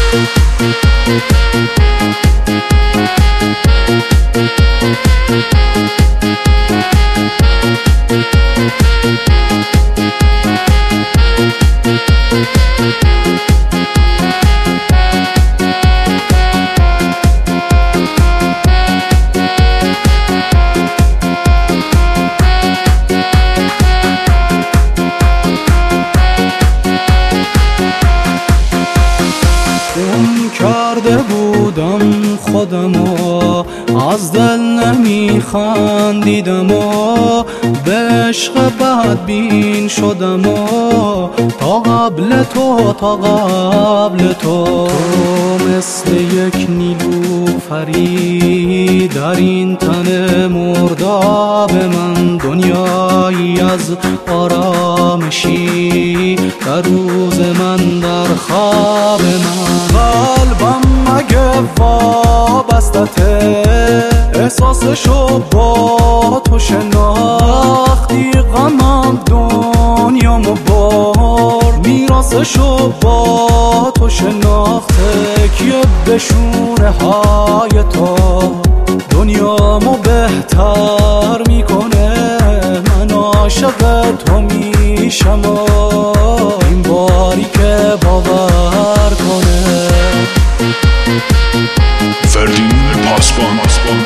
کرده بودم خودمو، از دل نمیخندیدم و به عشق بدبین شدم و تا قبل تو مثل یک نیلوفری در این تن مرداب من، دنیایی از آرامشی در روز من، در خواب من. قلبم مگه وابستته، احساسشو با تو شناختی، غمم دنیامو بار، میراثشو با تو شناخته، که بشونه های تو دنیامو بهتر میکنه. من عاشق تو میشم و این باری که باور کنه. فردین پاسبان.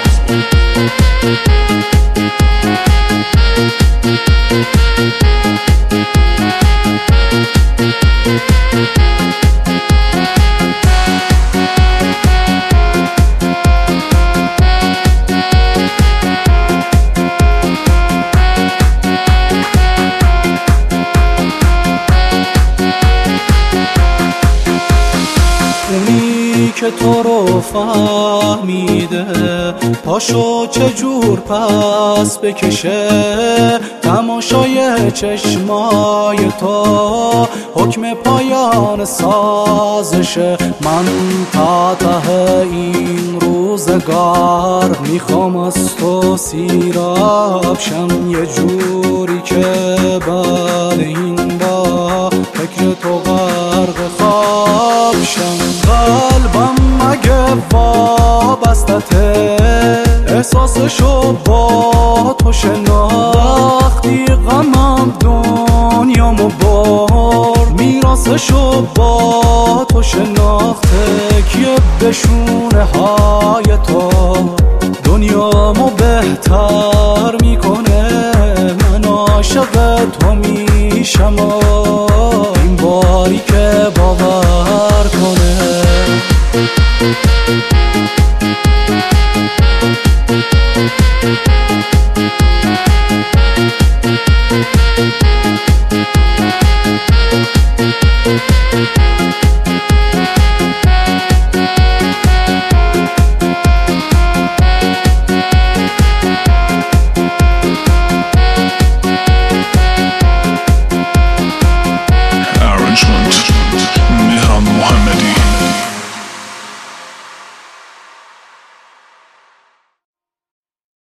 که تو رو فهمیده، پاشو چجور پس بکشه، تماشای چشمای تو حکم پایان سازشه. من تا ته این روزگار میخوام از تو سیراب شم، یه جوری که بعد این با فکر تو غرق خواب شم. قلبم مگه وابستته، احساسشو با تو شناختی، غمم دنیامو بار، میراثشو با تو شناخته، که بشونه های تو دنیامو بهتر میکنه. من عاشق تو میشم و این باری که